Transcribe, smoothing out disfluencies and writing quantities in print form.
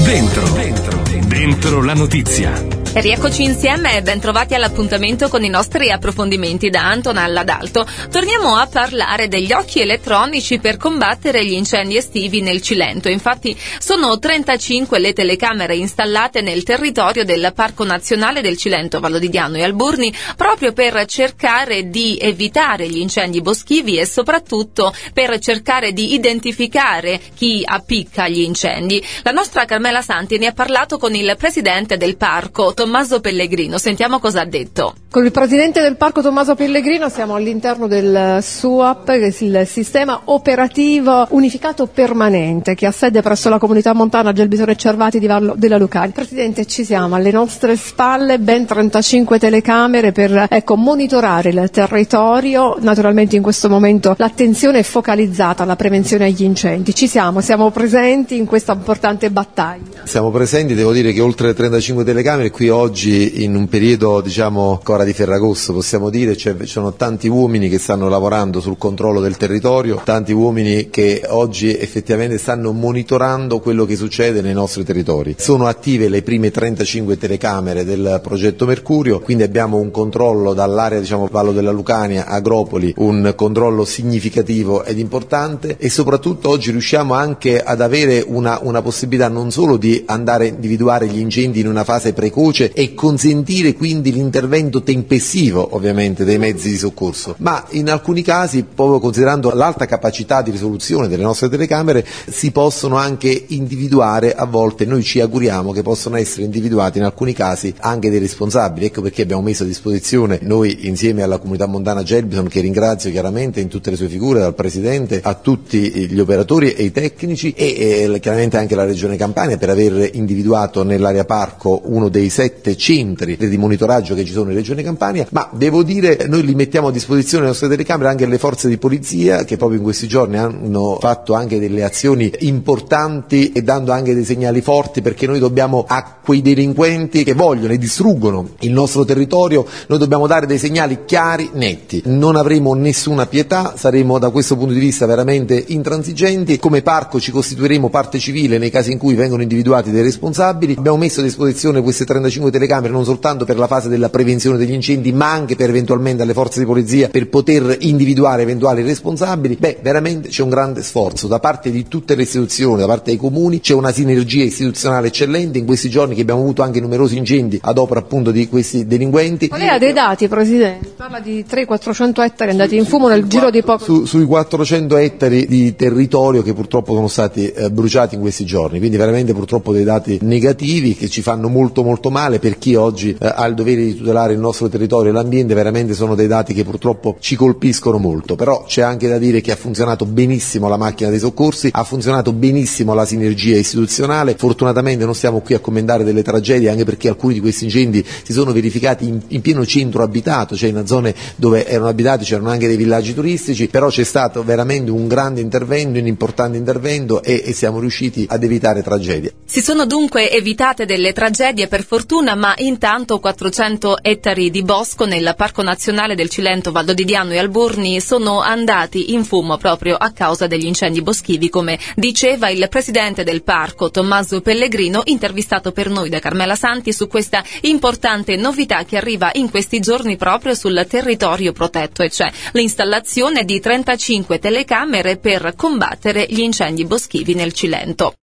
Dentro la notizia. E rieccoci insieme e ben trovati all'appuntamento con i nostri approfondimenti da Antonella D'Alto. Torniamo a parlare degli occhi elettronici per combattere gli incendi estivi nel Cilento. Infatti sono 35 le telecamere installate nel territorio del Parco Nazionale del Cilento, Vallo di Diano e Alburni, proprio per cercare di evitare gli incendi boschivi e soprattutto per cercare di identificare chi appicca gli incendi. La nostra Carmela Santi ne ha parlato con il presidente del parco, Tommaso Pellegrino. Sentiamo cosa ha detto. Con il presidente del parco Tommaso Pellegrino siamo all'interno del SUAP, che è il sistema operativo unificato permanente che ha sede presso la comunità montana Gelbisone e Cervati di Vallo della Lucania. Presidente, ci siamo, alle nostre spalle ben 35 telecamere per monitorare il territorio. Naturalmente in questo momento l'attenzione è focalizzata alla prevenzione agli incendi. Siamo presenti in questa importante battaglia. Siamo presenti, devo dire che oltre le 35 telecamere qui oggi in un periodo ancora di Ferragosto possiamo dire, ci sono tanti uomini che stanno lavorando sul controllo del territorio, tanti uomini che oggi effettivamente stanno monitorando quello che succede nei nostri territori. Sono attive le prime 35 telecamere del progetto Mercurio, quindi abbiamo un controllo dall'area Vallo della Lucania, Agropoli, un controllo significativo ed importante, e soprattutto oggi riusciamo anche ad avere una possibilità non solo di andare a individuare gli incendi in una fase precoce e consentire quindi l'intervento tempestivo ovviamente dei mezzi di soccorso, ma in alcuni casi, proprio considerando l'alta capacità di risoluzione delle nostre telecamere, si possono anche individuare, a volte noi ci auguriamo che possano essere individuati in alcuni casi anche dei responsabili. Ecco perché abbiamo messo a disposizione noi, insieme alla comunità montana Gelbison, che ringrazio chiaramente in tutte le sue figure, dal presidente a tutti gli operatori e i tecnici, e chiaramente anche la regione Campania, per aver individuato nell'area parco uno dei 7 centri di monitoraggio che ci sono in regione Campania. Ma devo dire, noi li mettiamo a disposizione le nostre telecamere anche le forze di polizia, che proprio in questi giorni hanno fatto anche delle azioni importanti e dando anche dei segnali forti, perché noi dobbiamo, a quei delinquenti che vogliono e distruggono il nostro territorio, noi dobbiamo dare dei segnali chiari, netti. Non avremo nessuna pietà, saremo da questo punto di vista veramente intransigenti. Come parco ci costituiremo parte civile nei casi in cui vengono individuati dei responsabili. Abbiamo messo a disposizione queste 35 telecamere non soltanto per la fase della prevenzione degli incendi, ma anche per eventualmente alle forze di polizia, per poter individuare eventuali responsabili. Veramente c'è un grande sforzo da parte di tutte le istituzioni, da parte dei comuni, c'è una sinergia istituzionale eccellente in questi giorni che abbiamo avuto anche numerosi incendi ad opera appunto di questi delinquenti. Lei ha dei dati, Presidente? Parla di 300-400 ettari andati in fumo nel giro di poco. Sui 400 ettari di territorio che purtroppo sono stati bruciati in questi giorni, quindi veramente purtroppo dei dati negativi che ci fanno molto male. Per chi oggi ha il dovere di tutelare il nostro territorio e l'ambiente, veramente sono dei dati che purtroppo ci colpiscono molto. Però c'è anche da dire che ha funzionato benissimo la macchina dei soccorsi, ha funzionato benissimo la sinergia istituzionale. Fortunatamente non stiamo qui a commentare delle tragedie, anche perché alcuni di questi incendi si sono verificati in pieno centro abitato, cioè in zone dove erano abitati, c'erano anche dei villaggi turistici, però c'è stato veramente un grande intervento, un importante intervento, e siamo riusciti ad evitare tragedie. Si sono dunque evitate delle tragedie, per fortuna, ma intanto 400 ettari di bosco nel Parco Nazionale del Cilento, Vallo di Diano e Alburni sono andati in fumo proprio a causa degli incendi boschivi, come diceva il presidente del parco Tommaso Pellegrino, intervistato per noi da Carmela Santi su questa importante novità che arriva in questi giorni proprio sul territorio protetto, e cioè l'installazione di 35 telecamere per combattere gli incendi boschivi nel Cilento.